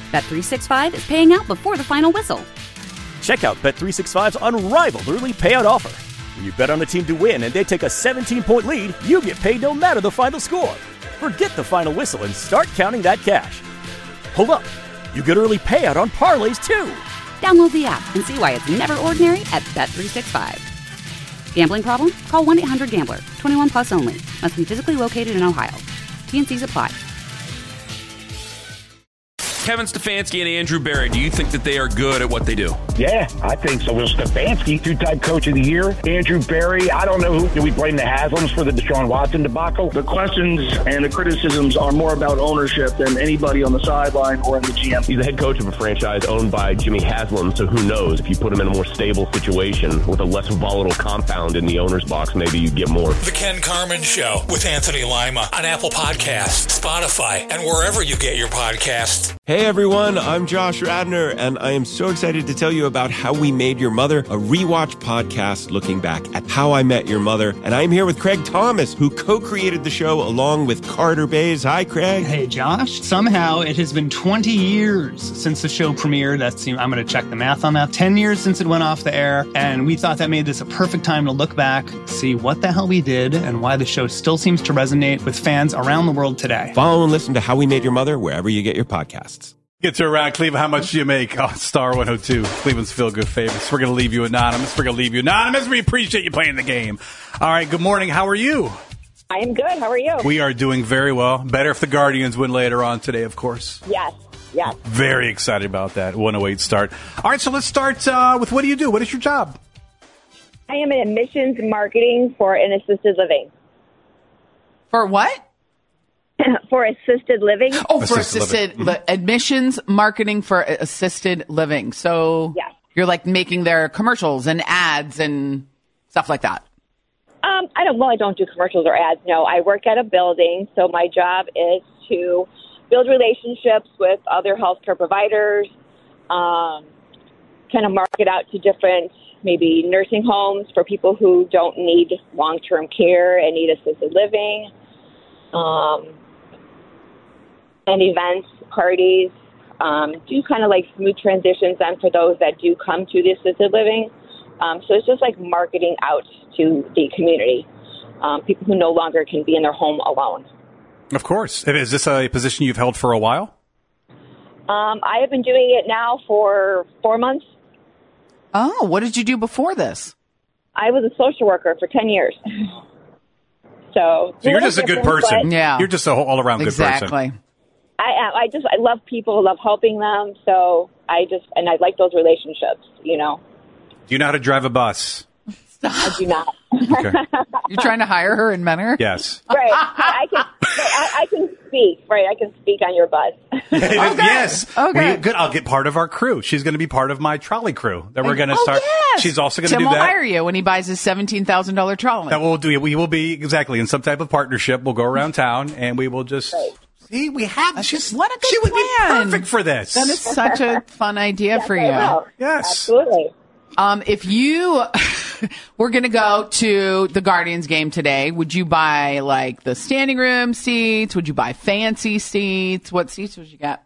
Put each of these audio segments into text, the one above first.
Bet365 is paying out before the final whistle. Check out Bet365's unrivaled early payout offer. When you bet on a team to win and they take a 17-point lead, you get paid no matter the final score. Forget the final whistle and start counting that cash. Hold up. You get early payout on parlays, too. Download the app and see why it's never ordinary at Bet365. Gambling problem? Call 1-800-GAMBLER. 21 plus only. Must be physically located in Ohio. T&Cs apply. Kevin Stefanski and Andrew Berry, do you think that they are good at what they do? Yeah, I think so. Well, Stefanski, two-time coach of the year. Andrew Berry, I don't know who. Do we blame the Haslams for the Deshaun Watson debacle? The questions and the criticisms are more about ownership than anybody on the sideline or in the GM. He's the head coach of a franchise owned by Jimmy Haslam, so who knows? If you put him in a more stable situation with a less volatile compound in the owner's box, maybe you get more. The Ken Carman Show with Anthony Lima on Apple Podcasts, Spotify, and wherever you get your podcasts. Hey everyone, I'm Josh Radner, and I am so excited to tell you about How We Made Your Mother, a rewatch podcast looking back at How I Met Your Mother. And I'm here with Craig Thomas, who co-created the show along with Carter Bays. Hi, Craig. Hey, Josh. Somehow it has been 20 years since the show premiered. I'm going to check the math on that. 10 years since it went off the air, and we thought that made this a perfect time to look back, see what the hell we did, and why the show still seems to resonate with fans around the world today. Follow and listen to How We Made Your Mother wherever you get your podcasts. Get to around Cleveland. How much do you make? Oh, Star 102. Cleveland's feel-good favorites. We're going to leave you anonymous. We appreciate you playing the game. All right. Good morning. How are you? I am good. How are you? We are doing very well. Better if the Guardians win later on today, of course. Yes. Very excited about that. 108 start. All right. So let's start with what do you do? What is your job? I am in admissions marketing for an assisted living. For what? For assisted living. Oh, for assisted admissions marketing for assisted living. So yes. You're like making their commercials and ads and stuff like that. I don't do commercials or ads. No, I work at a building. So my job is to build relationships with other healthcare providers, kind of market out to different maybe nursing homes for people who don't need long-term care and need assisted living. And events, parties, do kind of like smooth transitions then for those that do come to the assisted living. So it's just like marketing out to the community, people who no longer can be in their home alone. Of course. Is this a position you've held for a while? I have been doing it now for 4 months. Oh, what did you do before this? I was a social worker for 10 years. So you're just a good person. Yeah. You're just an all-around good person. Exactly. I am. I love people, love helping them. So I like those relationships, you know. Do you know how to drive a bus? I do not. Okay. You're trying to hire her in Menor? Yes. Right. I can speak. Right. I can speak on your bus. Okay. Yes. Okay. Good. I'll get part of our crew. She's going to be part of my trolley crew that we're going to start. Yes. She's also going to do Tim that. will hire you when he buys his $17,000 trolley. That will do. We will be exactly in some type of partnership. We'll go around town and we will just. Right. See, we have. What a good she would be plan. perfect for this. That is such a fun idea for you. Yes. Absolutely. If you were going to go to the Guardians game today, would you buy like the standing room seats? Would you buy fancy seats? What seats would you get?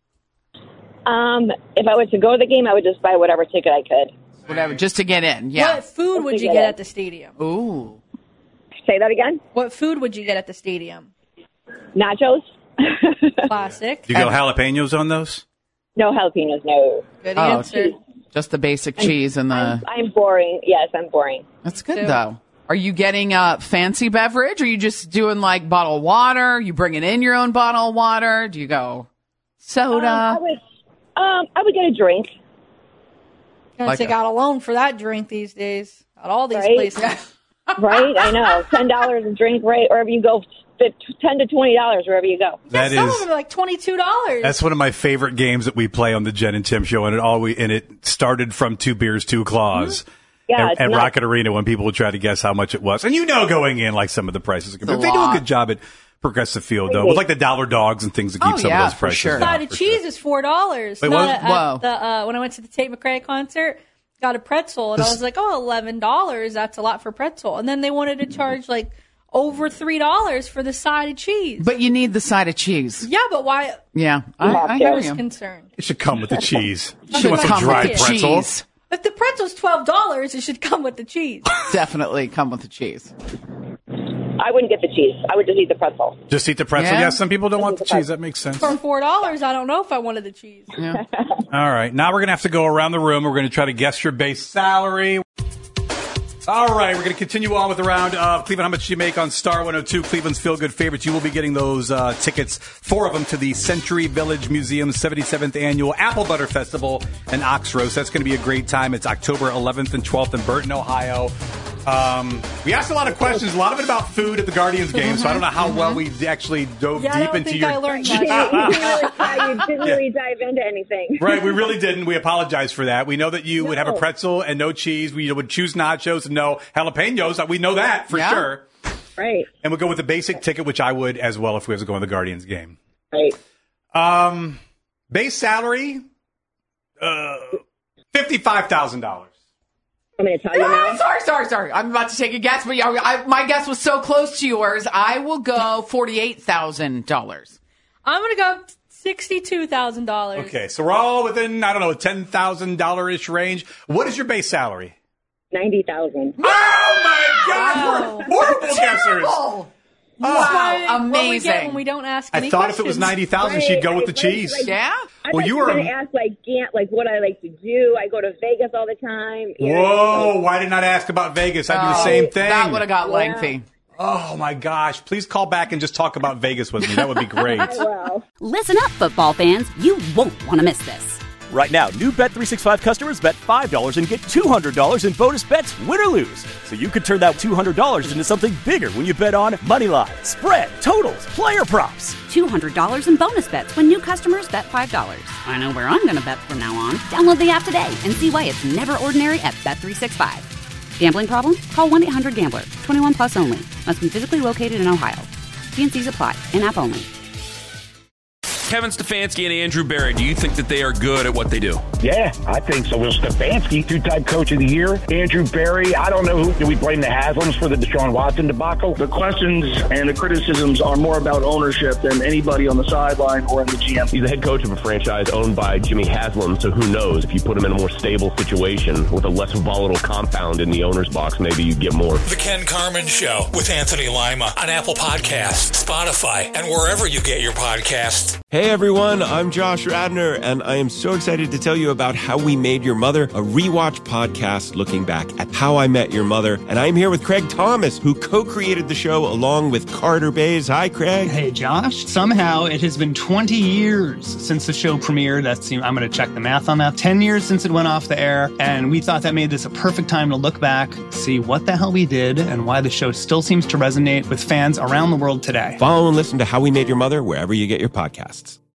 If I were to go to the game, I would just buy whatever ticket I could. Whatever, just to get in. Yeah. What food would you get at the stadium? Ooh. Say that again? What food would you get at the stadium? Nachos. Classic. Do you go jalapenos on those? No jalapenos, no. Good answer. Just the basic cheese and the... I'm boring. Yes, I'm boring. That's good, though. Are you getting a fancy beverage? Or are you just doing, like, bottled water? You bringing in your own bottle of water? Do you go soda? I would get a drink. Gonna take out a loan for that drink these days at all these places. Right? I know. $10 a drink, right? Wherever you go, $10 to $20 wherever you go. Some of them are like $22. That's one of my favorite games that we play on the Jen and Tim show, and it started from 2 beers, 2 claws. Yeah, at Rocket Arena when people would try to guess how much it was. And going in, like some of the prices. They do a good job at Progressive Field, though, with like the dollar dogs and things that keep some of those prices. Sure. Side of cheese is $4. Wait, what? When I went to the Tate McRae concert, got a pretzel, and I was like, $11. That's a lot for pretzel. And then they wanted to charge like over $3 for the side of cheese. But you need the side of cheese. Yeah, but why? Yeah, I hear you. Concerned. It should come with the cheese. Should wants come a dry with the pretzel. cheese. If the pretzel's $12, it should come with the cheese. Definitely come with the cheese. I wouldn't get the cheese. I would just eat the pretzel. Just eat the pretzel. Yeah, some people don't want the cheese. That makes sense. For $4, I don't know if I wanted the cheese. Yeah. All right. Now we're going to have to go around the room. We're going to try to guess your base salary. All right. We're going to continue on with the round of Cleveland. How much do you make on Star 102? Cleveland's Feel Good Favorites. You will be getting those tickets, 4 of them, to the Century Village Museum's 77th Annual Apple Butter Festival in Oxroad. That's going to be a great time. It's October 11th and 12th in Burton, Ohio. We asked a lot of questions, a lot of it about food at the Guardians game, so I don't know how well we actually dove deep into your... I learned much. You didn't really dive into anything. Right, we really didn't. We apologize for that. We know that you would have a pretzel and no cheese. We would choose nachos and no jalapenos. We know that for sure. Right. And we'll go with the basic ticket, which I would as well if we have to go in the Guardians game. Right. Base salary, $55,000. I'm going to tell you now. Sorry. I'm about to take a guess, but my guess was so close to yours. I will go $48,000. I'm going to go $62,000. Okay, so we're all within, I don't know, a $10,000-ish range. What is your base salary? $90,000. Oh, my God! We're horrible guessers. Wow, amazing. What we get when we don't ask any I thought questions. if it was 90,000, she'd go with the cheese. Yeah? I thought you were going to ask, what I like to do. I go to Vegas all the time. Whoa, why did I not ask about Vegas? I do the same thing. That would have got lengthy. Oh, my gosh. Please call back and just talk about Vegas with me. That would be great. Listen up, football fans. You won't want to miss this. Right now, new Bet365 customers bet $5 and get $200 in bonus bets, win or lose. So you could turn that $200 into something bigger when you bet on moneyline, spread, totals, player props. $200 in bonus bets when new customers bet $5. I know where I'm going to bet from now on. Download the app today and see why it's never ordinary at Bet365. Gambling problem? Call 1-800-GAMBLER. 21 plus only. Must be physically located in Ohio. T&Cs apply. In-app only. Kevin Stefanski and Andrew Berry, do you think that they are good at what they do? Yeah, I think so. Will Stefanski, 2-time coach of the year. Andrew Berry, I don't know who. Do we blame the Haslams for the Deshaun Watson debacle? The questions and the criticisms are more about ownership than anybody on the sideline or in the GM. He's the head coach of a franchise owned by Jimmy Haslam, so who knows? If you put him in a more stable situation with a less volatile compound in the owner's box, maybe you'd get more. The Ken Carman Show with Anthony Lima on Apple Podcasts, Spotify, and wherever you get your podcasts. Hey everyone, I'm Josh Radner, and I am so excited to tell you about How We Made Your Mother, a rewatch podcast looking back at How I Met Your Mother. And I'm here with Craig Thomas, who co-created the show along with Carter Bays. Hi, Craig. Hey, Josh. Somehow it has been 20 years since the show premiered. I'm going to check the math on that. 10 years since it went off the air, and we thought that made this a perfect time to look back, see what the hell we did, and why the show still seems to resonate with fans around the world today. Follow and listen to How We Made Your Mother wherever you get your podcasts.